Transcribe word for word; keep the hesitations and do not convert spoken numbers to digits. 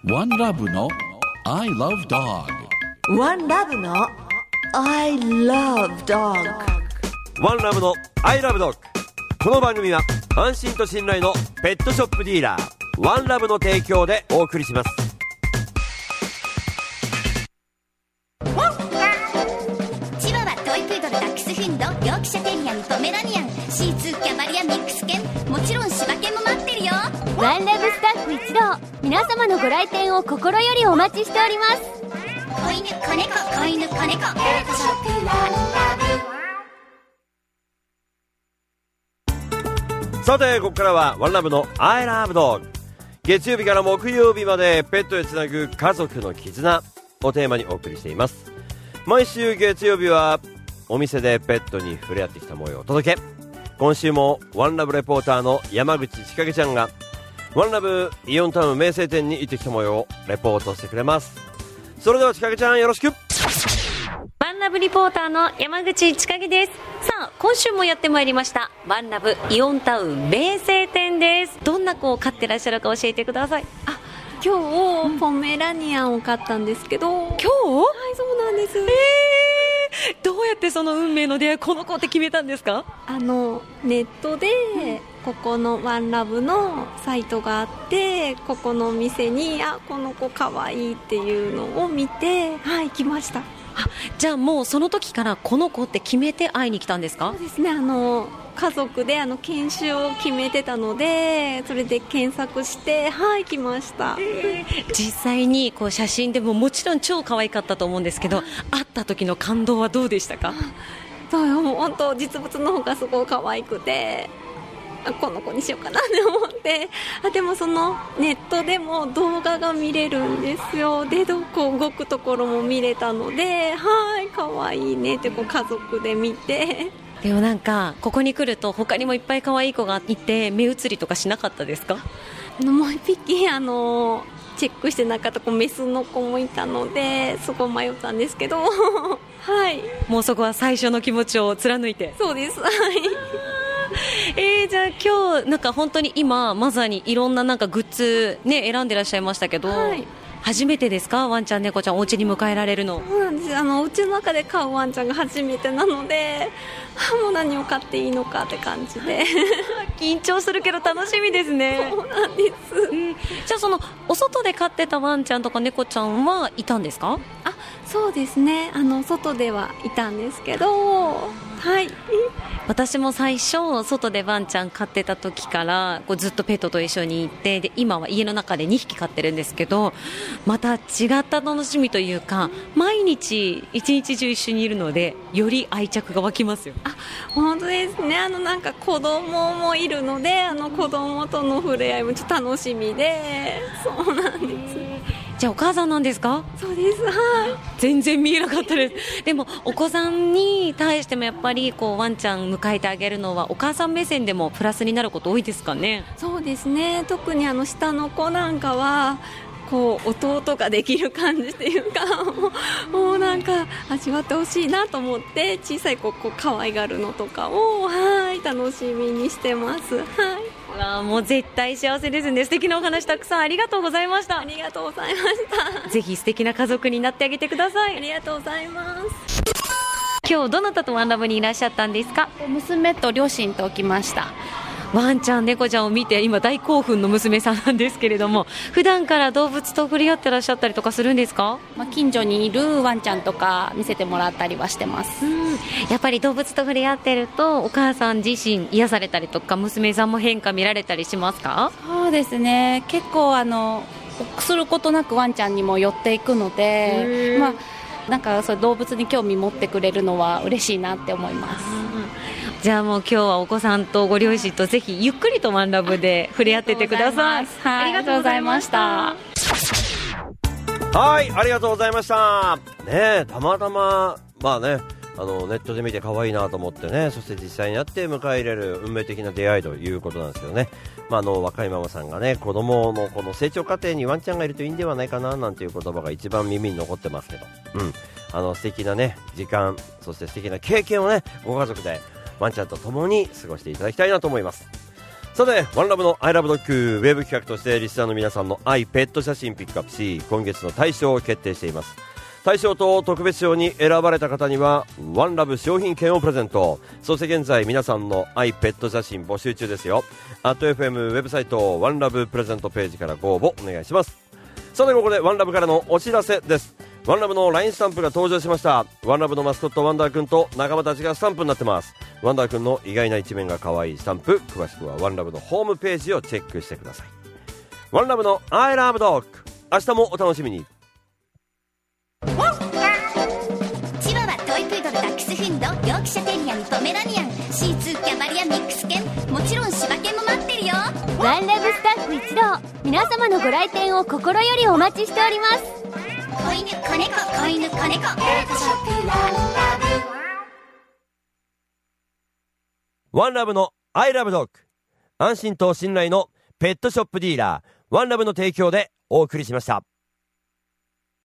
ワンラブの I love dog。 ワンラブの I love dog。 ワンラブの I love dog。 この番組は安心と信頼のペットショップディーラーワンラブの提供でお送りします。 チワワ、トイプードル、ダックスフンド、ヨークシャテリアン、ポメラニアン、シーツー、キャバリア、ミックス犬、もちろん柴犬も待ってるよ。 ワンラブスタッフ一同、皆様のご来店を心よりお待ちしております。 子犬、子猫、子犬、子猫、ペットショップワンラブ。さてここからはワンラブの I love dog。 月曜日から木曜日までペットへつなぐ家族の絆をテーマにお送りしています。毎週月曜日はお店でペットに触れ合ってきた模様をお届け。今週もワンラブレポーターの山口千景ちゃんがワンラブイオンタウン名声店に行ってきた模様をレポートしてくれます。それでは千景ちゃんよろしく。 ワンラブリポーターの山口千景です。さあ今週もやってまいりましたワンラブイオンタウン名声店です。どんな子を飼ってらっしゃるか教えてください。 あ、今日ポメラニアンを飼ったんですけど。今日？はい、そうなんです。 えー、どうやってその運命の出会い、この子って決めたんですか？ あのネットで、ここのワンラブのサイトがあって、ここのお店にあこの子かわいいっていうのを見て、はい来ました。 あ、じゃあもうその時からこの子って決めて会いに来たんですか？ そうですね、あの家族であの研修を決めてたので、それで検索してはい来ました。 えー、実際にこう写真でももちろん超可愛かったと思うんですけど、会った時の感動はどうでしたか？ そうよ、もう本当実物の方がすごい可愛くて、この子にしようかなって思って、あでもそのネットでも動画が見れるんですよ。でどこ動くところも見れたので、はい可愛いねってこう家族で見て。 でもなんかここに来ると他にもいっぱい可愛い子がいて目移りとかしなかったですか？ あのもう一匹あのチェックしてなかった子メスの子もいたので、そこ迷ったんですけどはい、 もうそこは最初の気持ちを貫いて。 そうです、はいえー、じゃあ今日なんか本当に今まさにいろんななんかグッズ、ね、選んでらっしゃいましたけど、はい、初めてですか？ワンちゃん猫ちゃんお家に迎えられるの。 そうなんです。あのお家の中で飼うワンちゃんが初めてなので、もう何を飼っていいのかって感じで緊張するけど楽しみですね。 そうなんです、 うん、じゃあそのお外で飼ってたワンちゃんとか猫ちゃんはいたんですか？ あ、そうですね、あの外ではいたんですけど、はい、 私も最初外でワンちゃん飼ってた時からこうずっとペットと一緒にいて、で今は家の中でにひき飼ってるんですけど、また違った楽しみというか毎日一日中一緒にいるのでより愛着が湧きますよ。 あ、本当ですね。あのなんか子供もいるので、あの子供との触れ合いもちょっと楽しみで。そうなんです。 じゃあお母さんなんですか？ そうです、はい。 全然見えなかったです。でもお子さんに対してもやっぱりこうワンちゃん迎えてあげるのはお母さん目線でもプラスになること多いですかね？ そうですね、特にあの下の子なんかはこう弟ができる感じっていうかもう、もうなんか味わってほしいなと思って、小さい子をこう可愛がるのとかをはい楽しみにしてます。はい、 わあ、もう絶対幸せですね。素敵なお話たくさんありがとうございました。 ありがとうございました。 ぜひ素敵な家族になってあげてください。 ありがとうございます。 今日どなたとワンラブにいらっしゃったんですか？ 娘と両親と来ました。 ワンちゃん猫ちゃんを見て今大興奮の娘さんなんですけれども、普段から動物と触れ合ってらっしゃったりとかするんですか？ まあ、近所にいるワンちゃんとか見せてもらったりはしてます。 うん、やっぱり動物と触れ合ってるとお母さん自身癒されたりとか、娘さんも変化見られたりしますか？ そうですね、結構あの臆することなくワンちゃんにも寄っていくので、まあなんかそう動物に興味持ってくれるのは嬉しいなって思います。 じゃあもう今日はお子さんとご両親とぜひゆっくりとワンラブで触れ合っててください。 ありがとうございました。 はい、ありがとうございました。ねえ、たまたままあね、あのネットで見て可愛いなと思ってね、そして実際に会って迎え入れる運命的な出会いということなんですけどね、まあ、あの若いママさんがね、子供のこの成長過程にワンちゃんがいるといいんではないかななんていう言葉が一番耳に残ってますけど、うん、あの素敵なね時間、そして素敵な経験をねご家族でワンちゃんと共に過ごしていただきたいなと思います。 さて、ワンラブのアイラブドッグウェブ企画としてリスナーの皆さんの愛ペット写真ピックアップし、今月の大賞を決定しています。大賞と特別賞に選ばれた方にはワンラブ商品券をプレゼント。そして現在皆さんの愛ペット写真募集中ですよ。アット エフエム ウェブサイトワンラブプレゼントページからご応募お願いします。さて、ここでワンラブからのお知らせです。ワンラブの ライン スタンプが登場しました。ワンラブのマスコットワンダーくんと仲間たちがスタンプになってます。ワンダーくんの意外な一面が可愛いスタンプ、詳しくはワンラブのホームページをチェックしてください。ワンラブの I love dog、 明日もお楽しみに。 チワワ、トイプードル、ダックスフンド、ヨークシャテリアン、ポメラニアン、シーツー、キャバリア、ミックス犬、もちろん柴犬も待ってるよ。 ワンラブスタッフ一同、皆様のご来店を心よりお待ちしております。 子犬、子猫、子犬、子猫、ペットショップワンラブ。ワンラブの I love dog、 安心と信頼のペットショップディーラーワンラブの提供でお送りしました。